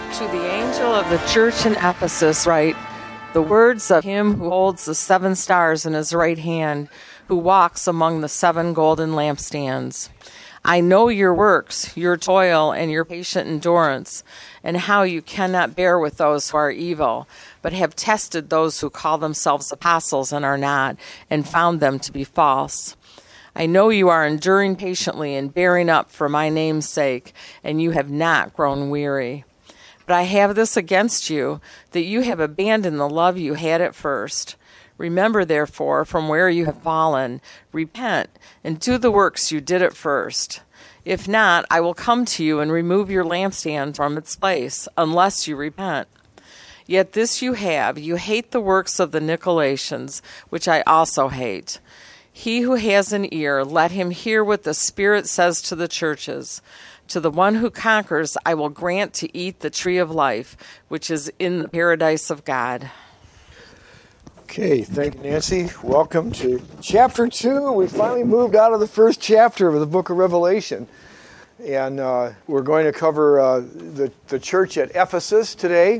To the angel of the church in Ephesus write, the words of him who holds the 7 stars in his right hand, who walks among the 7 golden lampstands. I know your works, your toil, and your patient endurance, and how you cannot bear with those who are evil, but have tested those who call themselves apostles and are not, and found them to be false. I know you are enduring patiently and bearing up for my name's sake, and you have not grown weary. But I have this against you, that you have abandoned the love you had at first. Remember, therefore, from where you have fallen, repent, and do the works you did at first. If not, I will come to you and remove your lampstand from its place, unless you repent. Yet this you have, you hate the works of the Nicolaitans, which I also hate. He who has an ear, let him hear what the Spirit says to the churches. To the one who conquers, I will grant to eat the tree of life, which is in the paradise of God. Okay, thank you, Nancy. Welcome to chapter 2. We finally moved out of the first chapter of the book of Revelation. And we're going to cover the church at Ephesus today.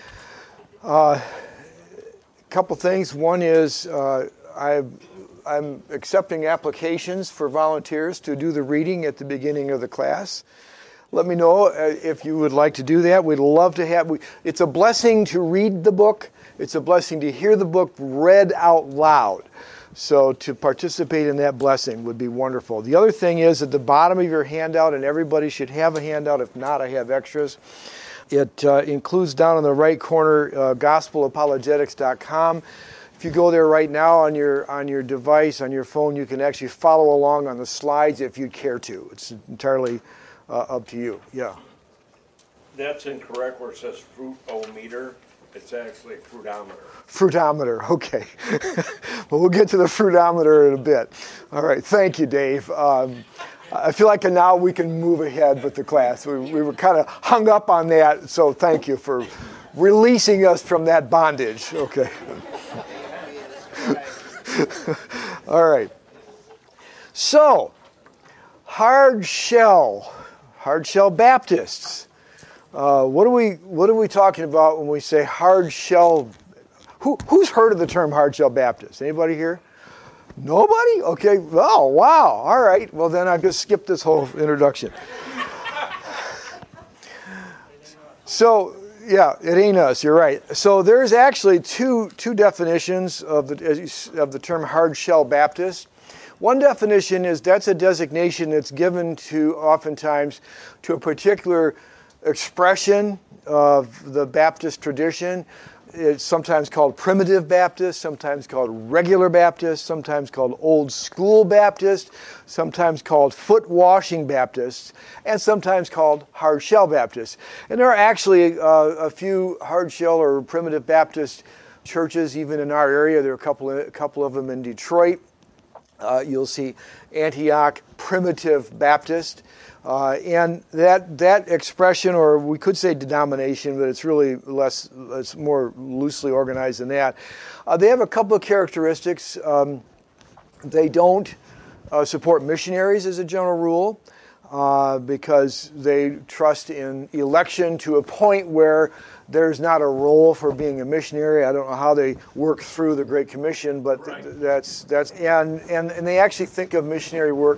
A couple things. One is I'm accepting applications for volunteers to do the reading at the beginning of the class. Let me know if you would like to do that. We'd love to have. It's a blessing to read the book. It's a blessing to hear the book read out loud. So to participate in that blessing would be wonderful. The other thing is at the bottom of your handout, and everybody should have a handout. If not, I have extras. It includes down in the right corner gospelapologetics.com. If you go there right now on your device, on your phone, you can actually follow along on the slides if you'd care to. It's entirely up to you. Yeah. That's incorrect where it says fruitometer. It's actually fruitometer. Fruitometer, okay. Well, we'll get to the fruitometer in a bit. All right, thank you, Dave. I feel like now we can move ahead with the class. We were kind of hung up on that, so thank you for releasing us from that bondage. Okay. All right. So, hard shell Baptists. What are we talking about when we say hard shell? Who's heard of the term hard shell Baptist? Anybody here? Nobody? Okay. Oh, wow. All right. Well, then I'll just skip this whole introduction. So, yeah, it ain't us. You're right. So there's actually two definitions of the term hard shell Baptist. One definition is that's a designation that's given to oftentimes to a particular expression of the Baptist tradition. It's sometimes called primitive Baptist, sometimes called regular Baptist, sometimes called old school Baptist, sometimes called foot washing Baptist, and sometimes called hard shell Baptist. And there are actually a few hard shell or primitive Baptist churches even in our area. There are a couple of them in Detroit. You'll see Antioch Primitive Baptist. And that expression, or we could say denomination, but it's really it's more loosely organized than that. They have a couple of characteristics. They don't support missionaries as a general rule because they trust in election to a point where there's not a role for being a missionary. I don't know how they work through the Great Commission, but right. that's and they actually think of missionary work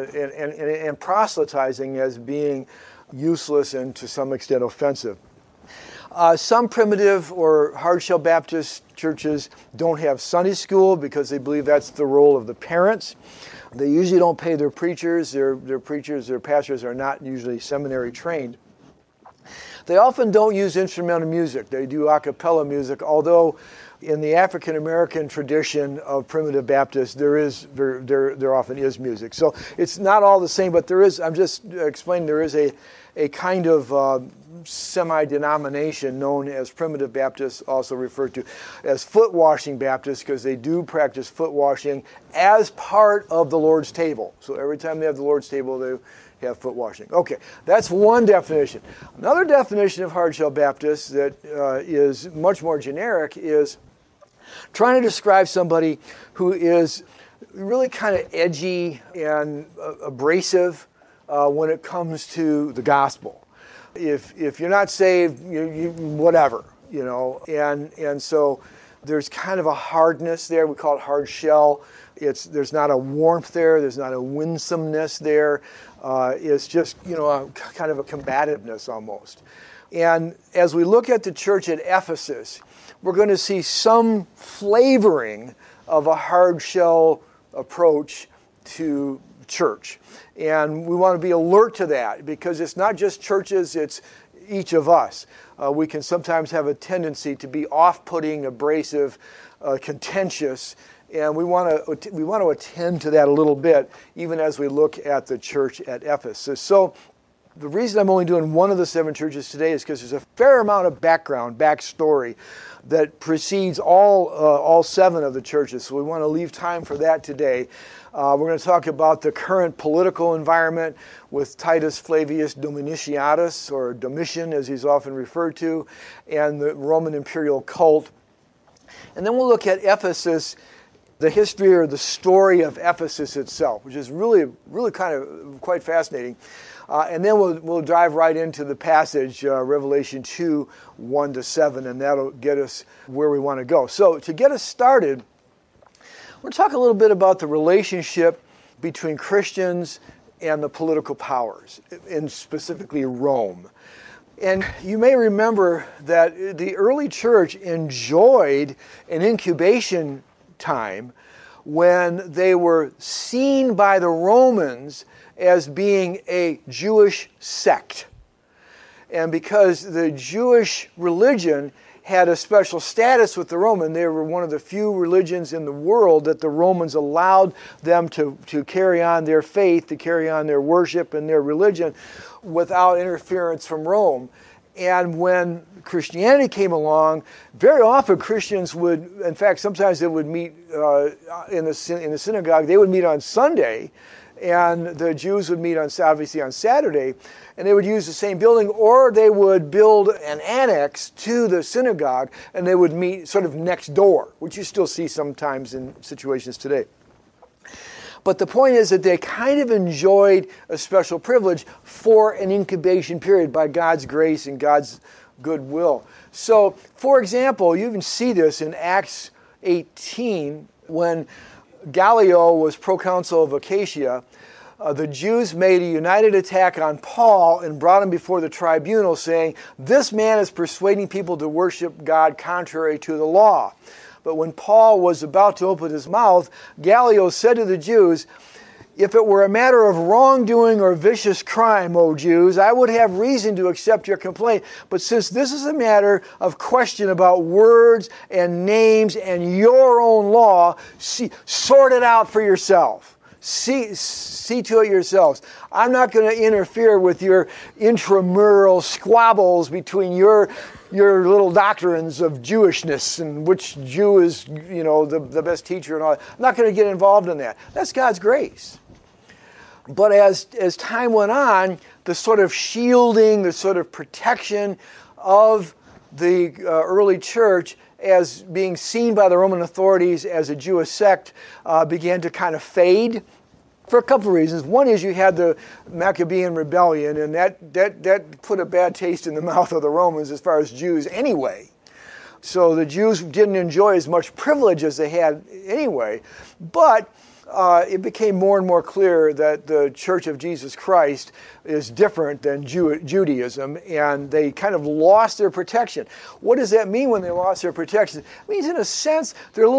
and proselytizing as being useless and to some extent offensive. Some primitive or hard shell Baptist churches don't have Sunday school because they believe that's the role of the parents. They usually don't pay their preachers. Their pastors are not usually seminary trained. They often don't use instrumental music. They do a cappella music, although in the African American tradition of primitive Baptists, there often is music. So it's not all the same, but there is. I'm just explaining there is a kind of semi-denomination known as primitive Baptists, also referred to as foot washing Baptists, because they do practice foot washing as part of the Lord's table. So every time they have the Lord's table, they have foot washing. Okay, that's one definition. Another definition of hard shell Baptists that is much more generic is trying to describe somebody who is really kind of edgy and abrasive when it comes to the gospel. If you're not saved, you whatever, and so there's kind of a hardness there. We call it hard shell. There's not a warmth there. There's not a winsomeness there. It's just, kind of a combativeness almost. And as we look at the church at Ephesus, we're going to see some flavoring of a hard shell approach to church. And we want to be alert to that because it's not just churches, it's each of us. We can sometimes have a tendency to be off-putting, abrasive, contentious, and we want to attend to that a little bit, even as we look at the church at Ephesus. So the reason I'm only doing one of the 7 churches today is because there's a fair amount of backstory that precedes all 7 of the churches. So we want to leave time for that today. We're going to talk about the current political environment with Titus Flavius Domitianus, or Domitian as he's often referred to, and the Roman imperial cult. And then we'll look at Ephesus, the history or the story of Ephesus itself, which is really kind of quite fascinating. And then we'll dive right into the passage, Revelation 2, 1-7, and that'll get us where we want to go. So to get us started, we're going to talk a little bit about the relationship between Christians and the political powers, and specifically Rome. And you may remember that the early church enjoyed an incubation time when they were seen by the Romans as being a Jewish sect. And because the Jewish religion had a special status with the Roman, they were one of the few religions in the world that the Romans allowed them to carry on their faith, to carry on their worship and their religion without interference from Rome. And when Christianity came along, very often Christians would, in fact, sometimes they would meet in the synagogue. They would meet on Sunday, and the Jews would meet obviously on Saturday, and they would use the same building, or they would build an annex to the synagogue, and they would meet sort of next door, which you still see sometimes in situations today. But the point is that they kind of enjoyed a special privilege for an incubation period by God's grace and God's goodwill. So, for example, you even see this in Acts 18 when Gallio was proconsul of Achaia. The Jews made a united attack on Paul and brought him before the tribunal, saying, "This man is persuading people to worship God contrary to the law." But when Paul was about to open his mouth, Gallio said to the Jews, "If it were a matter of wrongdoing or vicious crime, O Jews, I would have reason to accept your complaint. But since this is a matter of question about words and names and your own law, sort it out for yourself. See to it yourselves. I'm not going to interfere with your intramural squabbles between your little doctrines of Jewishness and which Jew is, the best teacher and all that. I'm not going to get involved in that. That's God's grace." But as time went on, the sort of shielding, the sort of protection of the early church as being seen by the Roman authorities as a Jewish sect began to kind of fade for a couple of reasons. One is you had the Maccabean rebellion, and that put a bad taste in the mouth of the Romans as far as Jews anyway. So the Jews didn't enjoy as much privilege as they had anyway. But it became more and more clear that the Church of Jesus Christ is different than Judaism, and they kind of lost their protection. What does that mean when they lost their protection? It means, in a sense, they're a little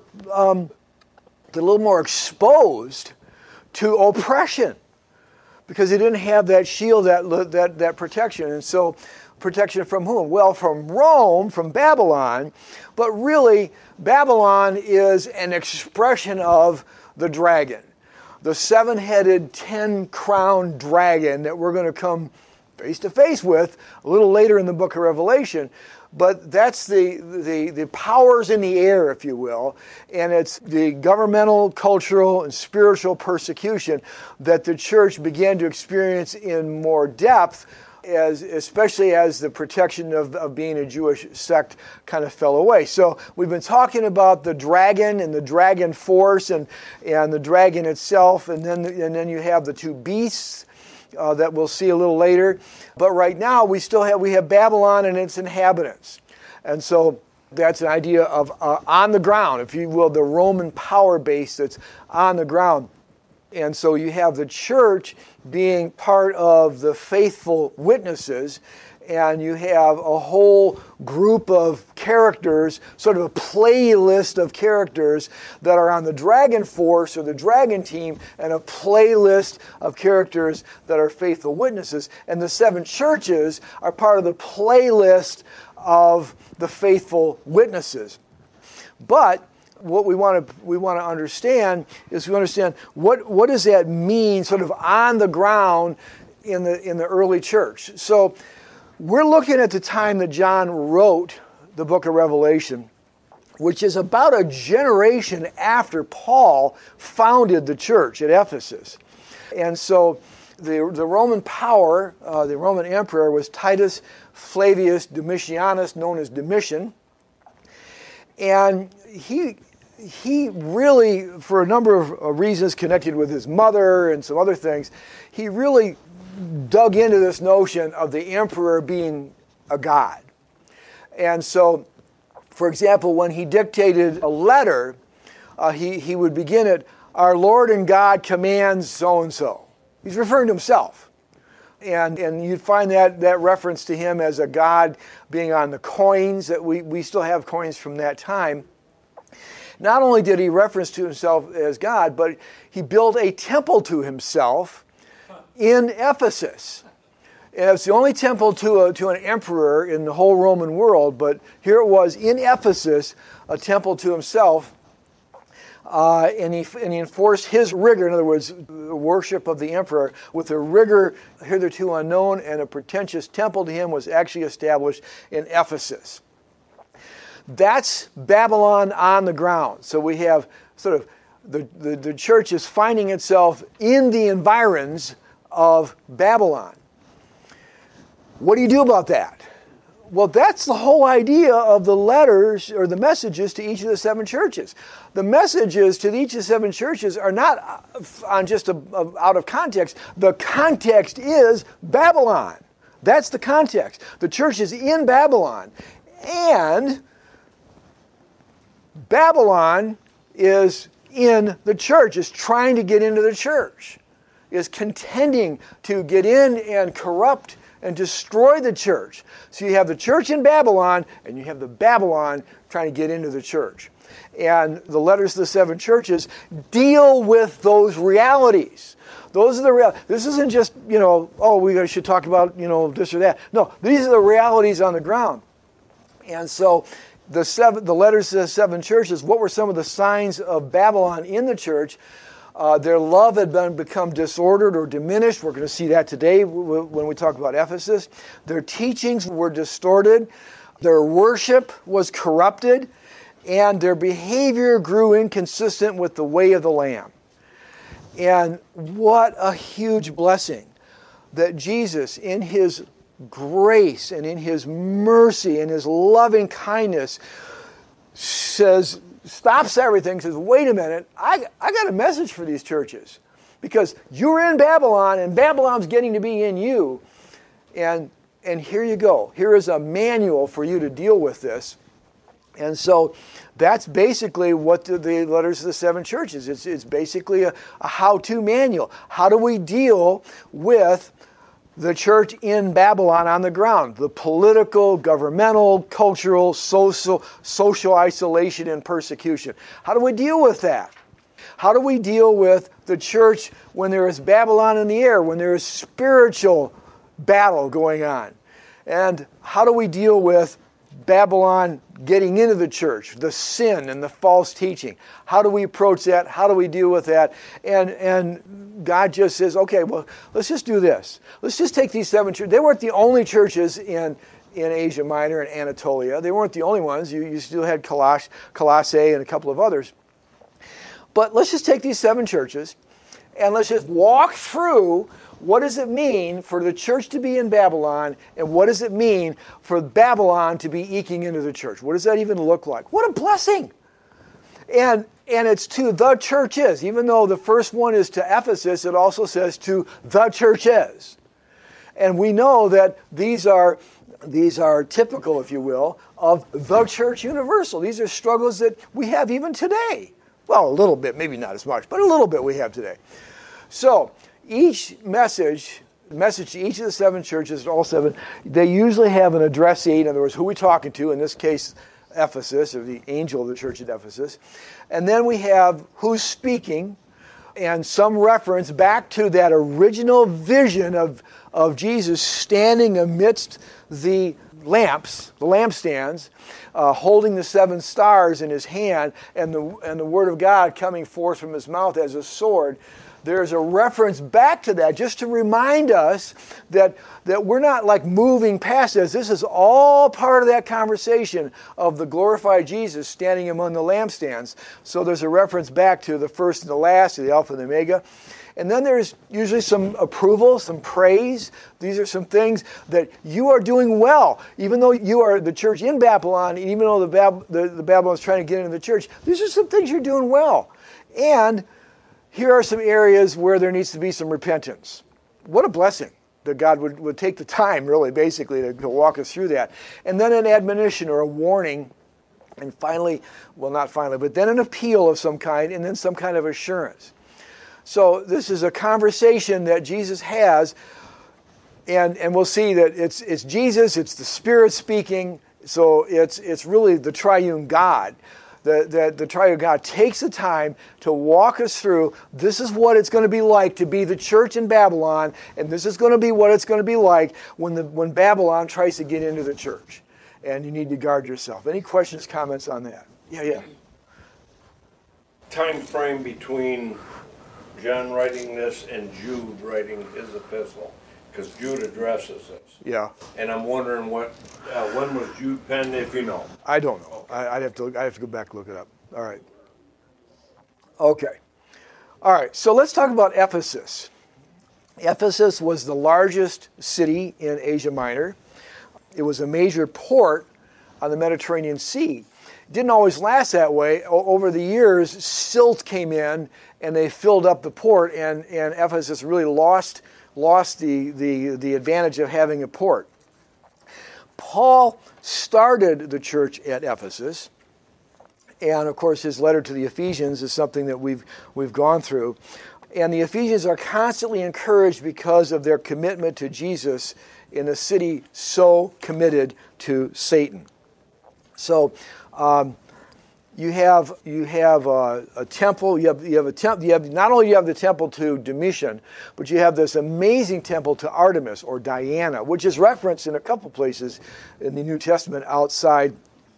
more exposed to oppression because they didn't have that shield, that protection. And so, protection from whom? Well, from Rome, from Babylon, but really, Babylon is an expression of the dragon, the 7-headed, 10-crowned dragon that we're going to come face to face with a little later in the book of Revelation. But that's the powers in the air, if you will, and it's the governmental, cultural, and spiritual persecution that the church began to experience in more depth, especially as the protection of being a Jewish sect kind of fell away. So we've been talking about the dragon and the dragon force and the dragon itself, and then you have the two beasts. that we'll see a little later. But right now we have Babylon and its inhabitants. And so that's an idea of on the ground, if you will, the Roman power base that's on the ground. And so you have the church being part of the faithful witnesses, and you have a whole group of characters, sort of a playlist of characters that are on the Dragon Force or the Dragon Team, and a playlist of characters that are faithful witnesses. And the 7 churches are part of the playlist of the faithful witnesses. But what we want to understand is what does that mean sort of on the ground in the early church. So we're looking at the time that John wrote the book of Revelation, which is about a generation after Paul founded the church at Ephesus. And so the Roman power, the Roman emperor was Titus Flavius Domitianus, known as Domitian. And he really, for a number of reasons connected with his mother and some other things, he really dug into this notion of the emperor being a god. And so, for example, when he dictated a letter, he would begin it, "Our Lord and God commands so-and-so." He's referring to himself. And you'd find that reference to him as a god being on the coins, that we still have coins from that time. Not only did he reference to himself as God, but he built a temple to himself in Ephesus. And it's the only temple to an emperor in the whole Roman world, but here it was in Ephesus, a temple to himself. And he enforced his rigor, in other words, the worship of the emperor, with a rigor hitherto unknown, and a pretentious temple to him was actually established in Ephesus. That's Babylon on the ground. So we have sort of the church is finding itself in the environs of Babylon. What do you do about that? Well, that's the whole idea of the letters or the messages to each of the 7 churches. The messages to each of the 7 churches are not on just out of context. The context is Babylon. That's the context. The church is in Babylon. And Babylon is in the church, is trying to get into the church, is contending to get in and corrupt and destroy the church. So you have the church in Babylon, and you have the Babylon trying to get into the church. And the letters to the 7 churches deal with those realities. Those are the real. This isn't just, we should talk about, this or that. No, these are the realities on the ground. And so the letters to the 7 churches, what were some of the signs of Babylon in the church? Their love had become disordered or diminished. We're going to see that today when we talk about Ephesus. Their teachings were distorted. Their worship was corrupted. And their behavior grew inconsistent with the way of the Lamb. And what a huge blessing that Jesus, in His grace and in His mercy and His loving kindness, stops everything, says, wait a minute, I got a message for these churches. Because you're in Babylon, and Babylon's getting to be in you. And here you go. Here is a manual for you to deal with this. And so that's basically what the letters of the 7 churches. It's basically a how-to manual. How do we deal with the church in Babylon on the ground? The political, governmental, cultural, social isolation and persecution. How do we deal with that? How do we deal with the church when there is Babylon in the air, when there is spiritual battle going on? And how do we deal with Babylon getting into the church, the sin and the false teaching? How do we approach that? How do we deal with that? And God just says, okay, well, let's just do this. Let's just take these 7 churches. They weren't the only churches in Asia Minor and Anatolia. They weren't the only ones. You still had Colossae and a couple of others. But let's just take these 7 churches and let's just walk through what does it mean for the church to be in Babylon, and what does it mean for Babylon to be eking into the church? What does that even look like? What a blessing! And it's to the churches. Even though the first one is to Ephesus, it also says to the churches. And we know that these are typical, if you will, of the church universal. These are struggles that we have even today. Well, a little bit, maybe not as much, but a little bit we have today. So each message to each of the 7 churches, all 7, they usually have an addressee. In other words, who are we talking to? In this case, Ephesus, or the angel of the church at Ephesus. And then we have who's speaking, and some reference back to that original vision of Jesus standing amidst the lampstands, holding the 7 stars in his hand, and the word of God coming forth from his mouth as a sword. There's a reference back to that just to remind us that we're not like moving past this. This is all part of that conversation of the glorified Jesus standing among the lampstands. So there's a reference back to the first and the last, to the Alpha and the Omega. And then there's usually some approval, some praise. These are some things that you are doing well. Even though you are the church in Babylon, even though the Babylon is trying to get into the church, these are some things you're doing well. And here are some areas where there needs to be some repentance. What a blessing that God would take the time, really, basically, to walk us through that. And then an admonition or a warning. And finally, well, not finally, but then an appeal of some kind, and then some kind of assurance. So this is a conversation that Jesus has, and we'll see that it's Jesus, it's the Spirit speaking, so it's really the triune God. The triune God takes the time to walk us through, this is what it's going to be like to be the church in Babylon, and this is going to be what it's going to be like when Babylon tries to get into the church. And you need to guard yourself. Any questions, comments on that? Yeah. Time frame between John writing this and Jude writing his epistle, because Jude addresses this. Yeah. And I'm wondering when was Jude penned, if you know. I don't know. I'd have to go back and look it up. All right. Okay. All right. So let's talk about Ephesus. Ephesus was the largest city in Asia Minor. It was a major port on the Mediterranean Sea. It didn't always last that way. Over the years, silt came in and they filled up the port, and Ephesus really lost the advantage of having a port. Paul started the church at Ephesus, and of course his letter to the Ephesians is something that we've gone through. And the Ephesians are constantly encouraged because of their commitment to Jesus in a city so committed to Satan. So you have a temple. You have a temple. Not only you have the temple to Domitian, but you have this amazing temple to Artemis or Diana, which is referenced in a couple places in the New Testament outside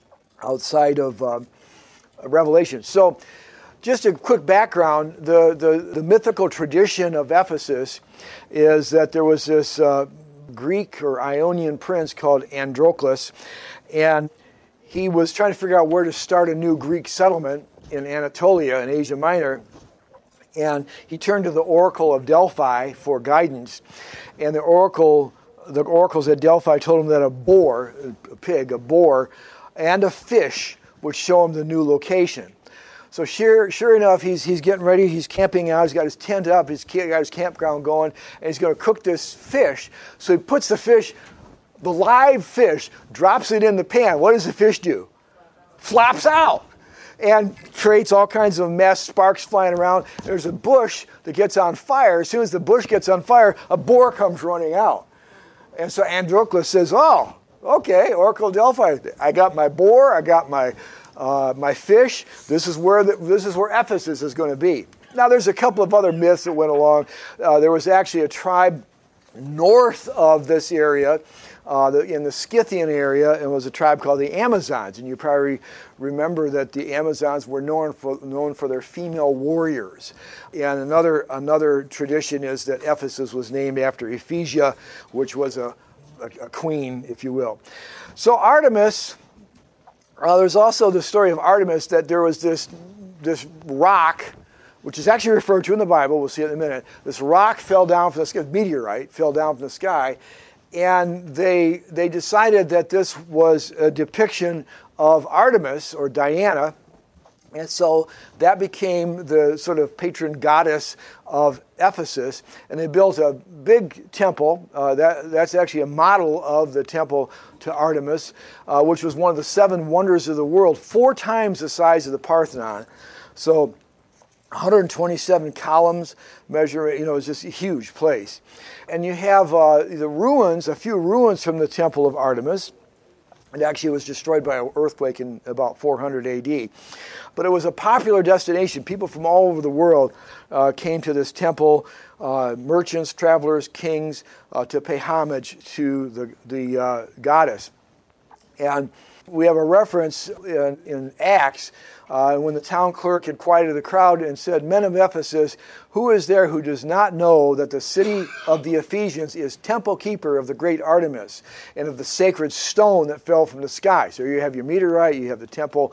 of Revelation. So, just a quick background: the mythical tradition of Ephesus is that there was this Greek or Ionian prince called Androclus, and he was trying to figure out where to start a new Greek settlement in Anatolia in Asia Minor, and he turned to the Oracle of Delphi for guidance. And the oracles at Delphi told him that a boar, and a fish would show him the new location. So sure enough, he's getting ready. He's camping out. He's got his tent up. He's got his campground going, and he's going to cook this fish. So he puts the live fish, drops it in the pan. What does the fish do? Flops out and creates all kinds of mess, sparks flying around. There's a bush that gets on fire. As soon as the bush gets on fire, a boar comes running out. And so Androclus says, oh, okay, Oracle of Delphi, I got my boar, I got my fish. This is where Ephesus is going to be. Now, there's a couple of other myths that went along. There was actually a tribe north of this area, in the Scythian area, and was a tribe called the Amazons. And you probably remember that the Amazons were known for their female warriors. And another tradition is that Ephesus was named after Ephesia, which was a queen, if you will. So Artemis, there's also the story of Artemis, that there was this rock, which is actually referred to in the Bible, we'll see it in a minute. This rock fell down from the sky, meteorite fell down from the sky, and they decided that this was a depiction of Artemis or Diana, And so that became the sort of patron goddess of Ephesus. And they built a big temple. That's actually a model of the temple to Artemis, which was one of the 7 wonders of the world, 4 times the size of the Parthenon. So 127 columns measuring, it's just a huge place. And you have the ruins, a few ruins from the temple of Artemis. It actually was destroyed by an earthquake in about 400 AD. But it was a popular destination. People from all over the world came to this temple, merchants, travelers, kings, to pay homage to the goddess. And we have a reference in Acts when the town clerk had quieted the crowd and said, "Men of Ephesus, who is there who does not know that the city of the Ephesians is temple keeper of the great Artemis and of the sacred stone that fell from the sky?" So you have your meteorite, you have the temple.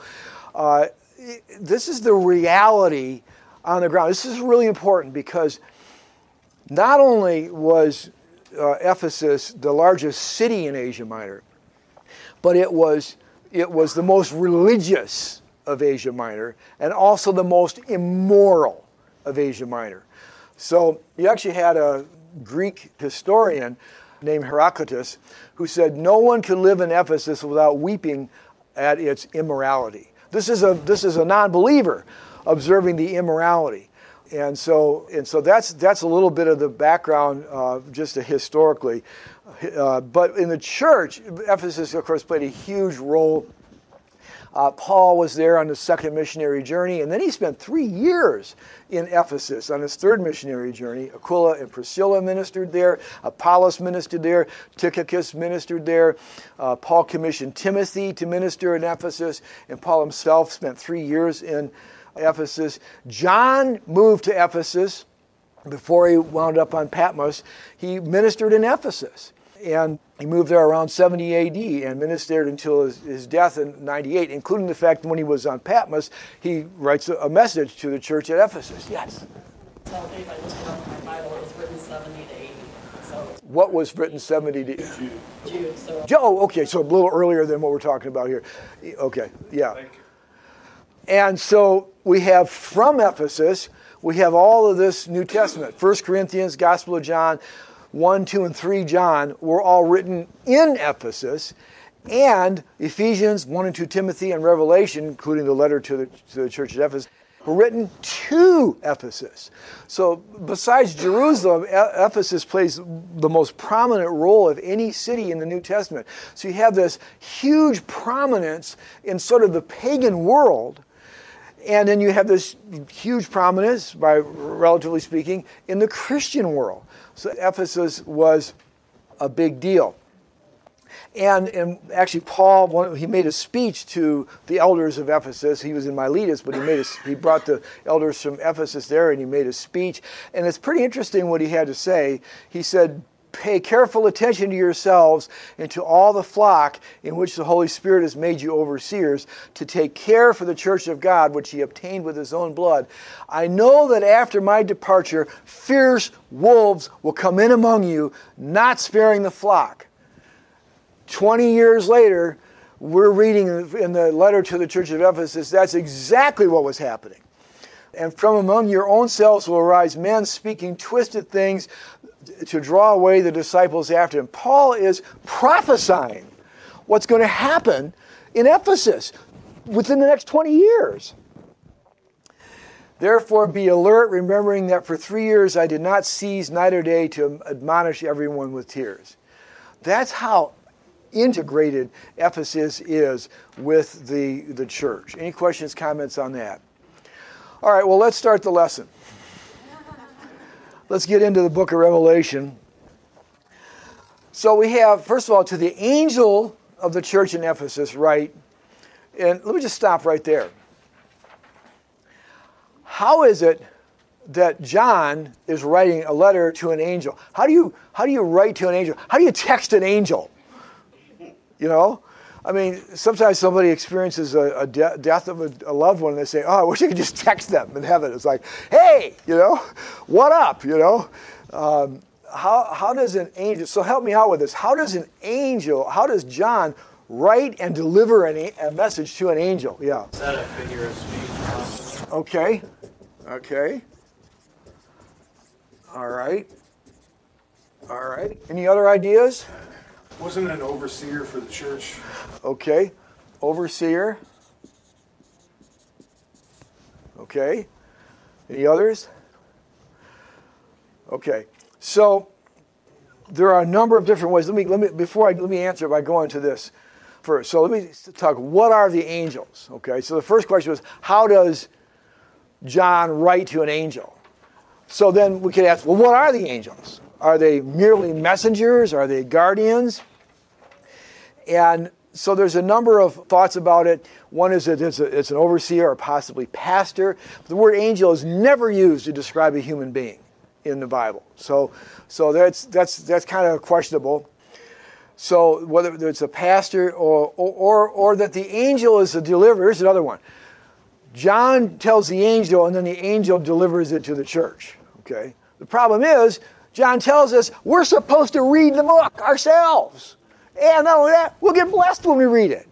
This is the reality on the ground. This is really important because not only was Ephesus the largest city in Asia Minor, but it was the most religious of Asia Minor and also the most immoral of Asia Minor. So you actually had a Greek historian named Heraclitus who said no one could live in Ephesus without weeping at its immorality. This is a non-believer observing the immorality. And so that's a little bit of the background just historically. But in the church, Ephesus, of course, played a huge role. Paul was there on his 2nd missionary journey, and then he spent 3 years in Ephesus on his 3rd missionary journey. Aquila and Priscilla ministered there. Apollos ministered there. Tychicus ministered there. Paul commissioned Timothy to minister in Ephesus, and Paul himself spent 3 years in Ephesus. John moved to Ephesus before he wound up on Patmos. He ministered in Ephesus. And he moved there around 70 AD and ministered until his death in 98, including the fact that when he was on Patmos, he writes a message to the church at Ephesus. Yes? So I think I looked it up in my Bible, it was written 70 to 80. So What was written 70 to... Jude. So. Oh, okay, so a little earlier than what we're talking about here. Okay, yeah. Thank you. And so we have from Ephesus, we have all of this New Testament. 1 Corinthians, Gospel of John, 1, 2, and 3 John were all written in Ephesus, and Ephesians, 1 and 2 Timothy, and Revelation, including the letter to the church at Ephesus, were written to Ephesus. So besides Jerusalem, Ephesus plays the most prominent role of any city in the New Testament. So you have this huge prominence in sort of the pagan world, and then you have this huge prominence, by relatively speaking, in the Christian world. So Ephesus was a big deal. And actually, Paul, he made a speech to the elders of Ephesus. He was in Miletus, but he brought the elders from Ephesus there, and he made a speech. And it's pretty interesting what he had to say. He said, "Pay careful attention to yourselves and to all the flock in which the Holy Spirit has made you overseers, to take care for the church of God, which he obtained with his own blood. I know that after my departure, fierce wolves will come in among you, not sparing the flock." 20 years later, we're reading in the letter to the church of Ephesus, that's exactly what was happening. "And from among your own selves will arise men speaking twisted things to draw away the disciples after him." Paul is prophesying what's going to happen in Ephesus within the next 20 years. "Therefore be alert, remembering that for 3 years I did not cease night or day to admonish everyone with tears." That's how integrated Ephesus is with the church. Any questions, comments on that? All right, well, let's start the lesson. Let's get into the book of Revelation. So we have, first of all, to the angel of the church in Ephesus, write, and let me just stop right there. How is it that John is writing a letter to an angel? How do you write to an angel? How do you text an angel? You know? I mean, sometimes somebody experiences a death of a loved one, and they say, "Oh, I wish I could just text them in heaven." It's like, "Hey, what up?" How does an angel, so help me out with this, how does John write and deliver a message to an angel? Yeah. Is that a figure of speech? Okay. Okay. All right. All right. Any other ideas? Wasn't an overseer for the church? Okay. Overseer. Okay. Any others? Okay. So there are a number of different ways. Let me answer by going to this first. So let me talk. What are the angels? Okay. So the first question was, how does John write to an angel? So then we could ask, well, what are the angels? Are they merely messengers? Are they guardians? And so there's a number of thoughts about it. One is that it's an overseer or possibly pastor. The word angel is never used to describe a human being in the Bible. So that's kind of questionable. So whether it's a pastor or that the angel is a deliverer. Here's another one. John tells the angel, and then the angel delivers it to the church. Okay. The problem is, John tells us we're supposed to read the book ourselves. And not only that, we'll get blessed when we read it.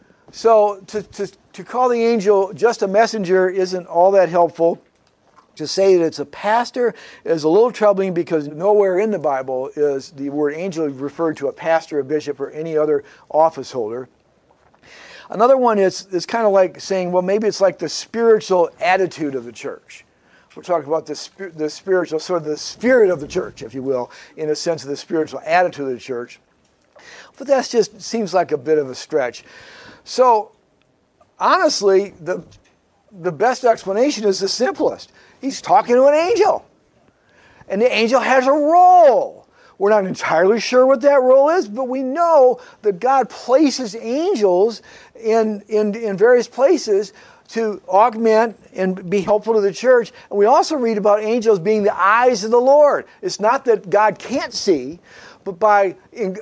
So to call the angel just a messenger isn't all that helpful. To say that it's a pastor is a little troubling because nowhere in the Bible is the word angel referred to a pastor, a bishop, or any other office holder. Another one is kind of like saying, well, maybe it's like the spiritual attitude of the church. We're talking about the spiritual, sort of the spirit of the church, if you will, in a sense of the spiritual attitude of the church. But that just seems like a bit of a stretch. So, honestly, the best explanation is the simplest. He's talking to an angel. And the angel has a role. We're not entirely sure what that role is, but we know that God places angels in various places to augment and be helpful to the church. And we also read about angels being the eyes of the Lord. It's not that God can't see, but by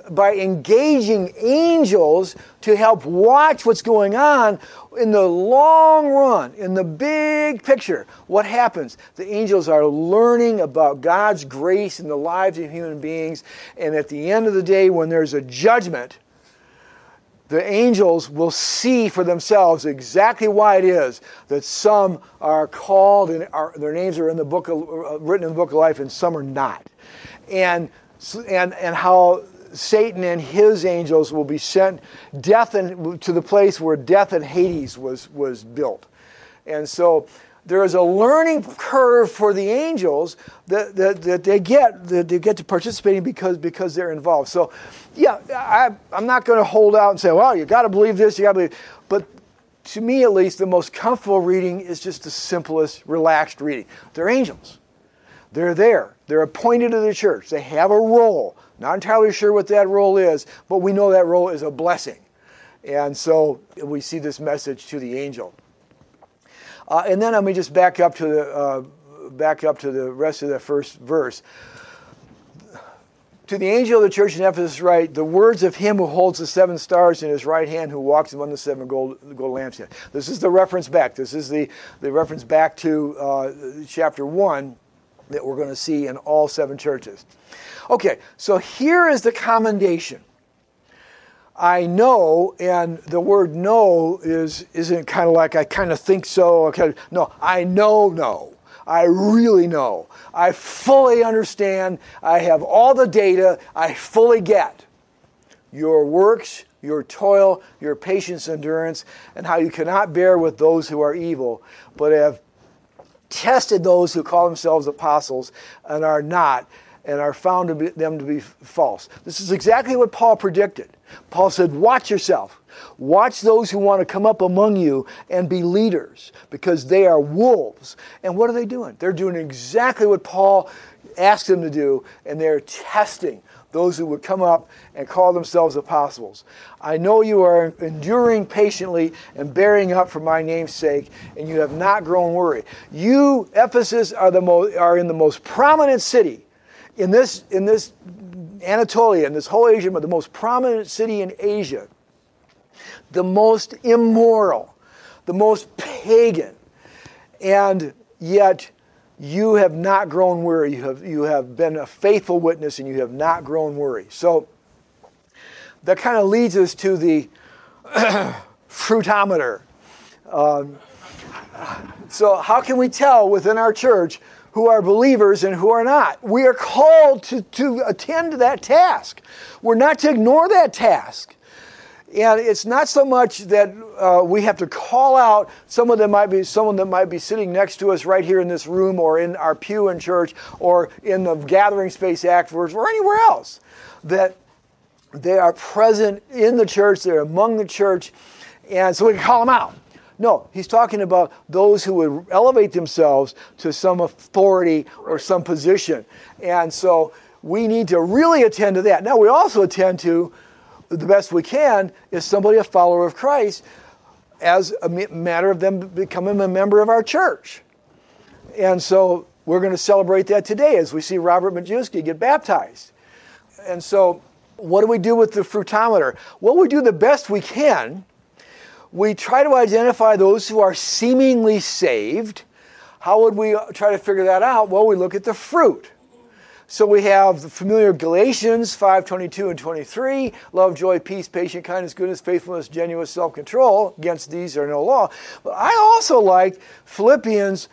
engaging angels to help watch what's going on in the long run, in the big picture, what happens? The angels are learning about God's grace in the lives of human beings, and at the end of the day, when there's a judgment, the angels will see for themselves exactly why it is that some are called and their names are in the book written in the book of life, and some are not, and how Satan and his angels will be sent to the place where death and Hades was built. And so there is a learning curve for the angels that they get to participate in because they're involved. So, yeah, I'm not going to hold out and say, well, you got to believe this, you got to believe. But to me, at least, the most comfortable reading is just the simplest, relaxed reading. They're angels. They're there. They're appointed to the church. They have a role. Not entirely sure what that role is, but we know that role is a blessing. And so we see this message to the angel. And then let me just back up to the rest of the first verse. To the angel of the church in Ephesus write, the words of him who holds the 7 stars in his right hand, who walks among the 7 gold lampstands. This is the reference back. This is the reference back to chapter 1 that we're going to see in all 7 churches. Okay, so here is the commendation. I know, and the word know isn't kind of like I kind of think so. No, I know. I really know. I fully understand. I have all the data. I fully get your works, your toil, your patience, endurance, and how you cannot bear with those who are evil, but have tested those who call themselves apostles and are not, and are found them to be false. This is exactly what Paul predicted. Paul said, watch yourself. Watch those who want to come up among you and be leaders, because they are wolves. And what are they doing? They're doing exactly what Paul asked them to do, and they're testing those who would come up and call themselves apostles. I know you are enduring patiently and bearing up for my name's sake, and you have not grown weary. You, Ephesus, are in the most prominent city in this Anatolia, in this whole Asia, but the most prominent city in Asia, the most immoral, the most pagan, and yet you have not grown weary. You have been a faithful witness, and you have not grown weary. So that kind of leads us to the fruitometer. So how can we tell within our church who are believers and who are not? We are called to attend to that task. We're not to ignore that task. And it's not so much that we have to call out someone that might be sitting next to us right here in this room or in our pew in church or in the gathering space afterwards or anywhere else, that they are present in the church, they're among the church, and so we can call them out. No, he's talking about those who would elevate themselves to some authority or some position. And so we need to really attend to that. Now, we also attend to, the best we can, is somebody a follower of Christ as a matter of them becoming a member of our church. And so we're going to celebrate that today as we see Robert Majewski get baptized. And so what do we do with the fruitometer? Well, we do the best we can. We try to identify those who are seemingly saved. How would we try to figure that out? Well, we look at the fruit. So we have the familiar Galatians 5:22 and 23, love, joy, peace, patience, kindness, goodness, faithfulness, genuine self-control. Against these are no law. But I also like Philippians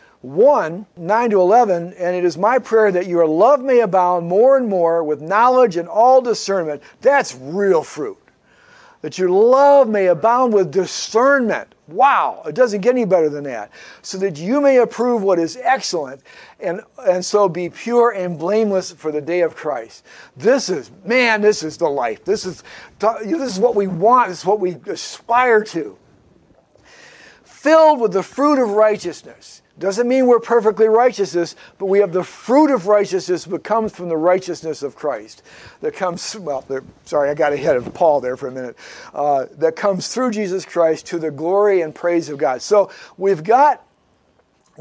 1:9-11, and it is my prayer that your love may abound more and more with knowledge and all discernment. That's real fruit. That your love may abound with discernment. Wow, it doesn't get any better than that. So that you may approve what is excellent and so be pure and blameless for the day of Christ. This is the life. This is what we want. This is what we aspire to. Filled with the fruit of righteousness. Doesn't mean we're perfectly righteous, but we have the fruit of righteousness that comes from the righteousness of Christ. That comes, I got ahead of Paul there for a minute. That comes through Jesus Christ to the glory and praise of God. So we've got a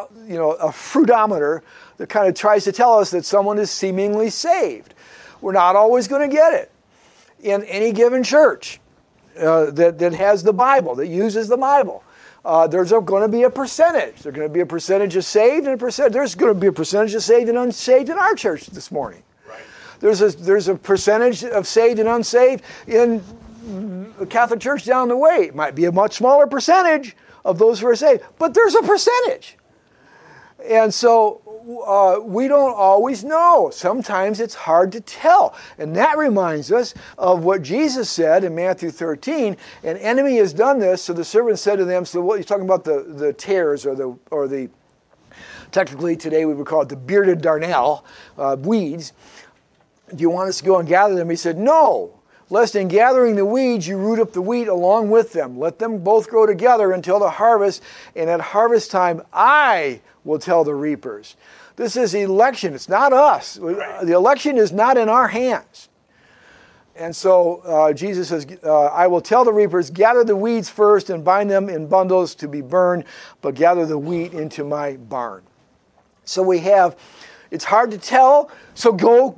fruitometer that kind of tries to tell us that someone is seemingly saved. We're not always going to get it in any given church that has the Bible, that uses the Bible. There's going to be a percentage. There's going to be a percentage of saved and there's going to be a percentage of saved and unsaved in our church this morning. Right. There's a percentage of saved and unsaved in the Catholic Church down the way. It might be a much smaller percentage of those who are saved, but there's a percentage. And so we don't always know. Sometimes it's hard to tell. And that reminds us of what Jesus said in Matthew 13. An enemy has done this, so the servant said to them, so what you're talking about the tares or the technically today we would call it the bearded darnel, weeds. Do you want us to go and gather them? He said, no. Lest in gathering the weeds you root up the wheat along with them. Let them both grow together until the harvest, and at harvest time I will tell the reapers. This is election. It's not us. The election is not in our hands. And so Jesus says, I will tell the reapers, gather the weeds first and bind them in bundles to be burned, but gather the wheat into my barn. So it's hard to tell, so go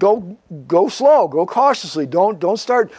slow, go cautiously. Don't start,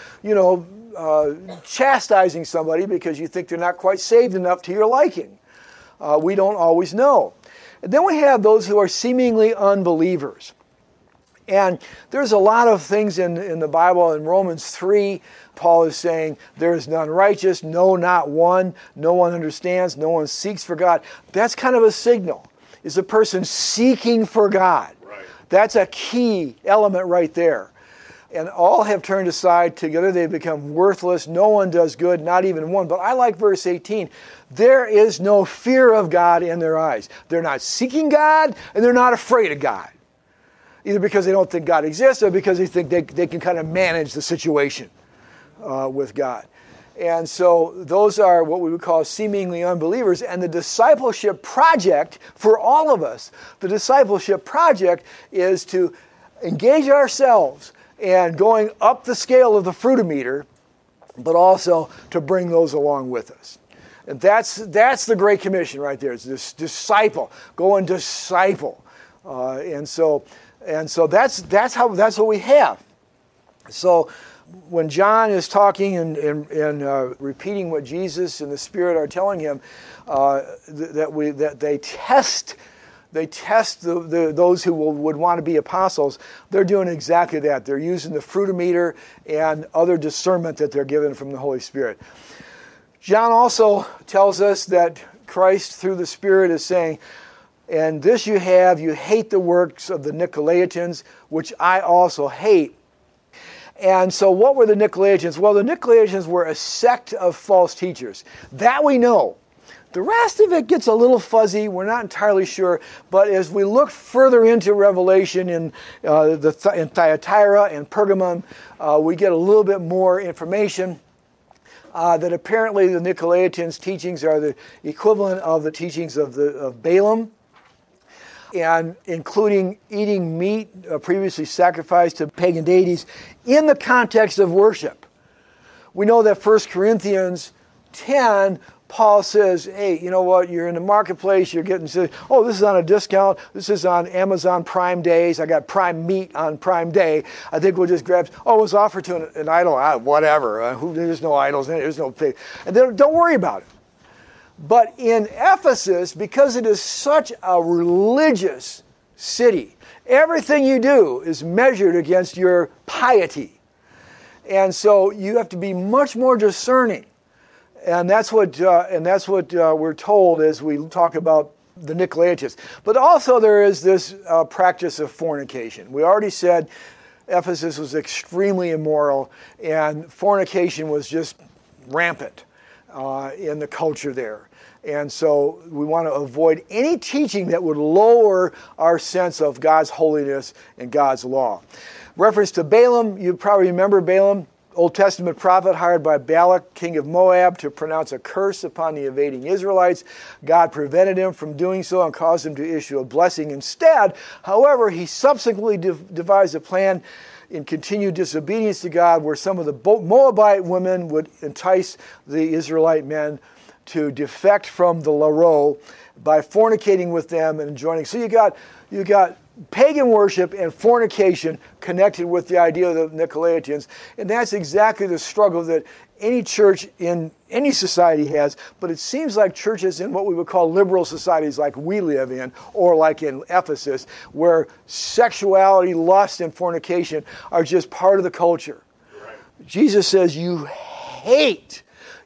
chastising somebody because you think they're not quite saved enough to your liking. We don't always know. And then we have those who are seemingly unbelievers. And there's a lot of things in the Bible. In Romans 3, Paul is saying, there is none righteous, no, not one. No one understands, no one seeks for God. That's kind of a signal. Is a person seeking for God. Right. That's a key element right there. And all have turned aside, together they become worthless. No one does good, not even one. But I like verse 18. There is no fear of God in their eyes. They're not seeking God, and they're not afraid of God. Either because they don't think God exists, or because they think they can kind of manage the situation with God. And so those are what we would call seemingly unbelievers. And the discipleship project for all of us, the discipleship project is to engage ourselves and going up the scale of the fruitometer, but also to bring those along with us. And that's the Great Commission right there. It's this disciple. Go and disciple. And so that's what we have. So when John is talking and repeating what Jesus and the Spirit are telling him, that they test those who would want to be apostles, they're doing exactly that. They're using the fruitometer and other discernment that they're given from the Holy Spirit. John also tells us that Christ, through the Spirit, is saying, and this you have, you hate the works of the Nicolaitans, which I also hate. And so what were the Nicolaitans? Well, the Nicolaitans were a sect of false teachers. That we know. The rest of it gets a little fuzzy. We're not entirely sure. But as we look further into Revelation in Thyatira and Pergamum, we get a little bit more information that apparently the Nicolaitans' teachings are the equivalent of the teachings of Balaam, and including eating meat previously sacrificed to pagan deities in the context of worship. We know that 1 Corinthians 10, Paul says, hey, you know what, you're in the marketplace, you're getting, oh, this is on a discount, this is on Amazon Prime Days, I got Prime Meat on Prime Day, I think we'll just grab, oh, it was offered to an idol, whatever, there's no idols, there's no pig, and then don't worry about it. But in Ephesus, because it is such a religious city, everything you do is measured against your piety. And so you have to be much more discerning. And that's what we're told as we talk about the Nicolaitans. But also there is this practice of fornication. We already said Ephesus was extremely immoral, and fornication was just rampant in the culture there. And so we want to avoid any teaching that would lower our sense of God's holiness and God's law. Reference to Balaam, you probably remember Balaam, Old Testament prophet hired by Balak, king of Moab, to pronounce a curse upon the invading Israelites. God prevented him from doing so and caused him to issue a blessing instead. However, he subsequently devised a plan in continued disobedience to God where some of the Moabite women would entice the Israelite men to defect from the Laro by fornicating with them and joining. So you got pagan worship and fornication connected with the idea of the Nicolaitans, and that's exactly the struggle that any church in any society has, but it seems like churches in what we would call liberal societies like we live in, or like in Ephesus, where sexuality, lust, and fornication are just part of the culture. Right. Jesus says you hate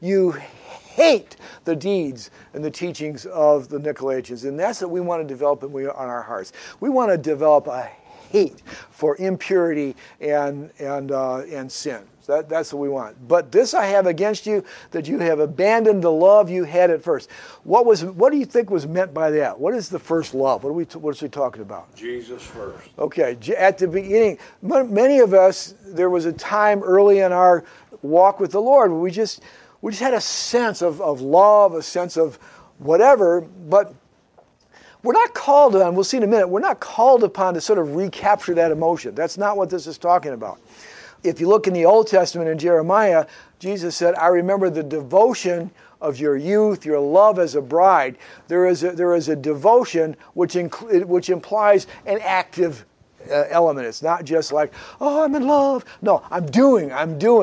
the deeds and the teachings of the Nicolaitans. And that's what we want to develop on our hearts. We want to develop a hate for impurity and sin. So that's what we want. But this I have against you, that you have abandoned the love you had at first. What do you think was meant by that? What is the first love? What is he talking about? Jesus first. Okay, at the beginning, many of us, there was a time early in our walk with the Lord where we just had a sense of love, a sense of whatever, but we're not called on, we'll see in a minute, we're not called upon to sort of recapture that emotion. That's not what this is talking about. If you look in the Old Testament in Jeremiah, Jesus said, I remember the devotion of your youth, your love as a bride. There is a devotion which implies an active element. It's not just like, oh, I'm in love. No, I'm doing.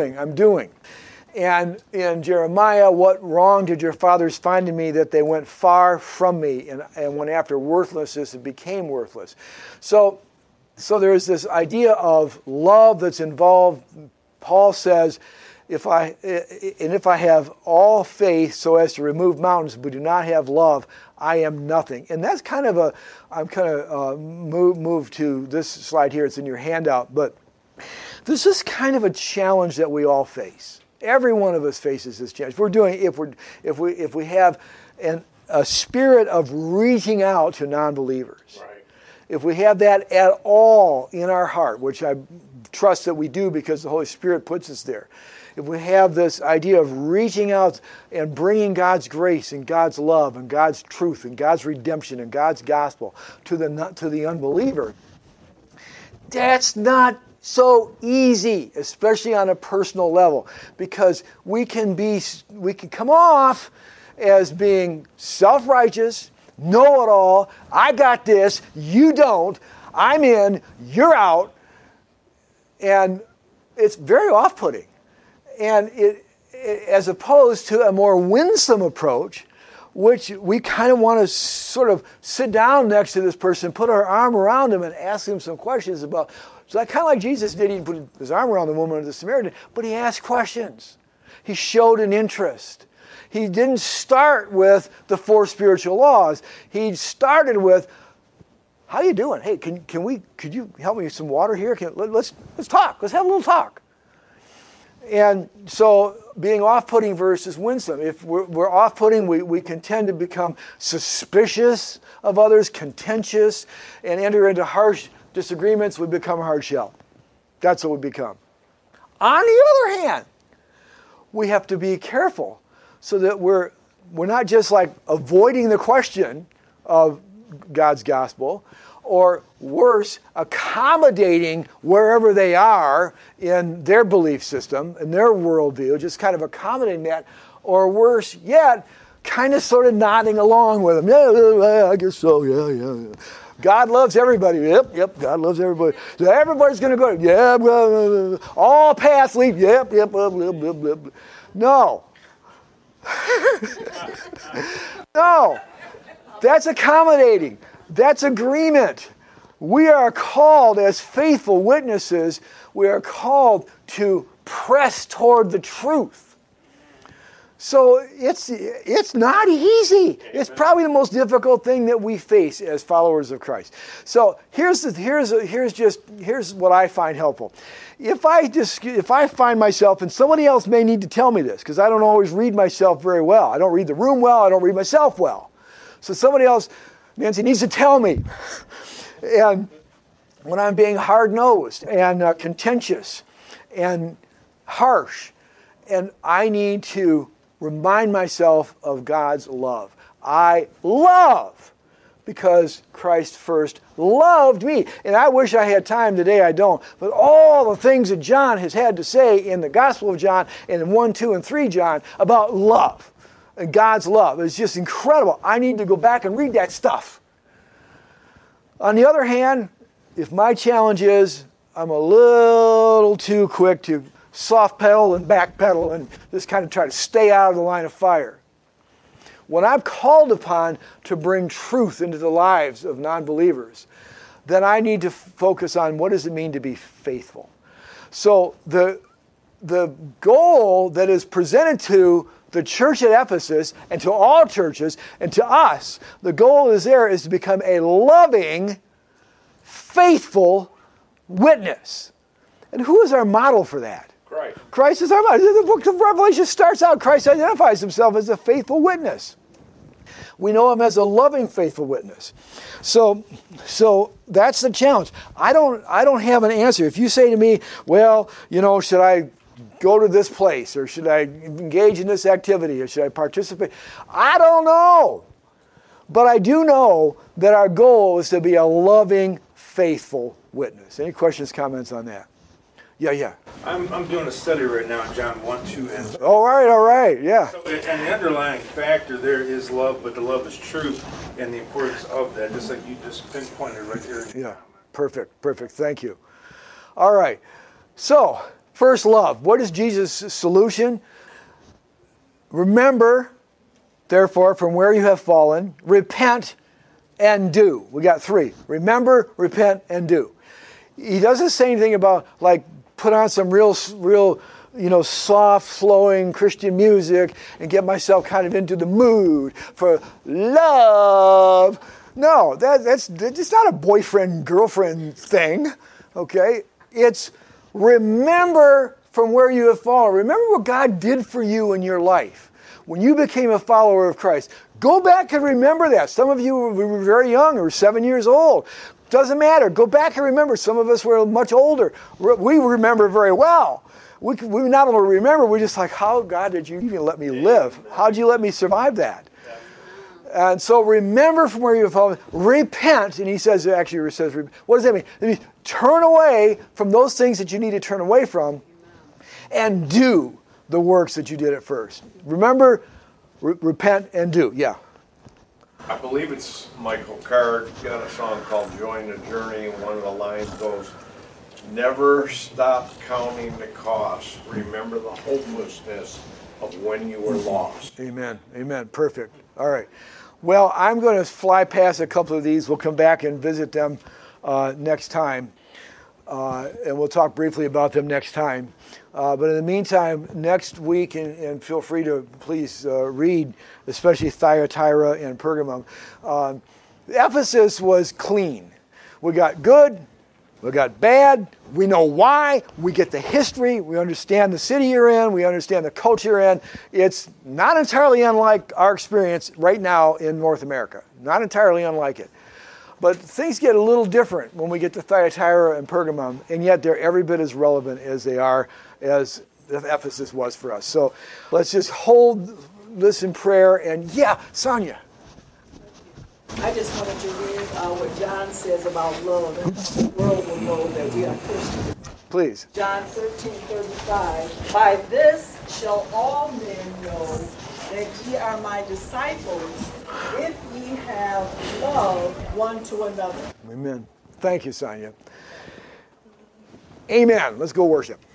And in Jeremiah, what wrong did your fathers find in me that they went far from me and went after worthlessness and became worthless? So there is this idea of love that's involved. Paul says, if I have all faith so as to remove mountains but do not have love, I am nothing. And that's I'm kind of moved to this slide here. It's in your handout. But this is kind of a challenge that we all face. Every one of us faces this challenge. If we have a spirit of reaching out to non-believers, right. If we have that at all in our heart, which I trust that we do because the Holy Spirit puts us there, if we have this idea of reaching out and bringing God's grace and God's love and God's truth and God's redemption and God's gospel to the unbeliever, that's not so easy, especially on a personal level, because we can come off as being self-righteous, know-it-all, I got this, you don't, I'm in, you're out, and it's very off-putting. And it as opposed to a more winsome approach, which we kind of want to sort of sit down next to this person, put our arm around him and ask him some questions about. So kind of like Jesus did, he didn't put his arm around the woman of the Samaritan, but he asked questions. He showed an interest. he didn't start with the 4 spiritual laws. He started with, how you doing? Hey, could you help me with some water here? Let's talk. Let's have a little talk. And so being off-putting versus winsome. If we're off-putting, we can tend to become suspicious of others, contentious, and enter into harsh disagreements. We become hard shell. That's what we become. On the other hand, we have to be careful so that we're not just like avoiding the question of God's gospel, or worse, accommodating wherever they are in their belief system, in their worldview, just kind of accommodating that, or worse yet, kind of sort of nodding along with them. Yeah, I guess so, yeah. God loves everybody. Yep, God loves everybody. So everybody's going to go, yeah, blah, blah, blah. All paths lead, yep, blah, blah, blah, blah, blah. No. No. That's accommodating. That's agreement. We are called as faithful witnesses, we are called to press toward the truth. So it's not easy. It's probably the most difficult thing that we face as followers of Christ. So here's what I find helpful. If I find myself, and somebody else may need to tell me this, because I don't always read myself very well. I don't read the room well. I don't read myself well. So somebody else, Nancy, needs to tell me. And when I'm being hard-nosed and contentious and harsh, and I need to remind myself of God's love. I love because Christ first loved me. And I wish I had time today, I don't. But all the things that John has had to say in the Gospel of John and in 1, 2, and 3 John about love and God's love is just incredible. I need to go back and read that stuff. On the other hand, if my challenge is I'm a little too quick to soft pedal and back pedal and just kind of try to stay out of the line of fire. When I'm called upon to bring truth into the lives of non-believers, then I need to focus on what does it mean to be faithful. So the goal that is presented to the church at Ephesus and to all churches and to us, the goal is to become a loving, faithful witness. And who is our model for that? Christ is our model. The book of Revelation starts out, Christ identifies himself as a faithful witness. We know him as a loving, faithful witness. So that's the challenge. I don't have an answer. If you say to me, well, should I go to this place, or should I engage in this activity, or should I participate? I don't know. But I do know that our goal is to be a loving, faithful witness. Any questions, comments on that? Yeah. I'm doing a study right now in John 1, 2, and 3. All right, yeah. So, and the underlying factor there is love, but the love is truth, and the importance of that, just like you just pinpointed right there. Yeah, perfect. Thank you. All right. So, first, love. What is Jesus' solution? Remember, therefore, from where you have fallen, repent and do. We got 3. Remember, repent, and do. He doesn't say anything about, like, put on some real, soft, flowing Christian music and get myself kind of into the mood for love. No, that's not a boyfriend-girlfriend thing, okay? It's remember from where you have fallen. Remember what God did for you in your life when you became a follower of Christ. Go back and remember that. Some of you were very young or 7 years old. Doesn't matter. Go back and remember. Some of us were much older. We remember very well. We not only remember, we're just like, how, God, did you even let me live? How did you let me survive that? And so remember from where you've fallen. Repent. And he says, what does that mean? It means turn away from those things that you need to turn away from and do the works that you did at first. Remember, repent and do. Yeah. I believe it's Michael Card got a song called Join the Journey, and one of the lines goes, never stop counting the cost. Remember the hopelessness of when you were lost. Amen. Perfect. All right. Well, I'm going to fly past a couple of these. We'll come back and visit them next time. And we'll talk briefly about them next time. But in the meantime, next week, and feel free to please read, especially Thyatira and Pergamum. Ephesus was clean. We got good, we got bad, we know why, we get the history, we understand the city you're in, we understand the culture you're in. It's not entirely unlike our experience right now in North America. Not entirely unlike it. But things get a little different when we get to Thyatira and Pergamum, and yet they're every bit as relevant as they are as Ephesus was for us. So let's just hold this in prayer. And yeah, Sonia. I just wanted to read what John says about love, and the world will know that we are Christians. Please. John 13:35. By this shall all men know that ye are my disciples, if ye have love one to another. Amen. Thank you, Sonia. Amen. Let's go worship.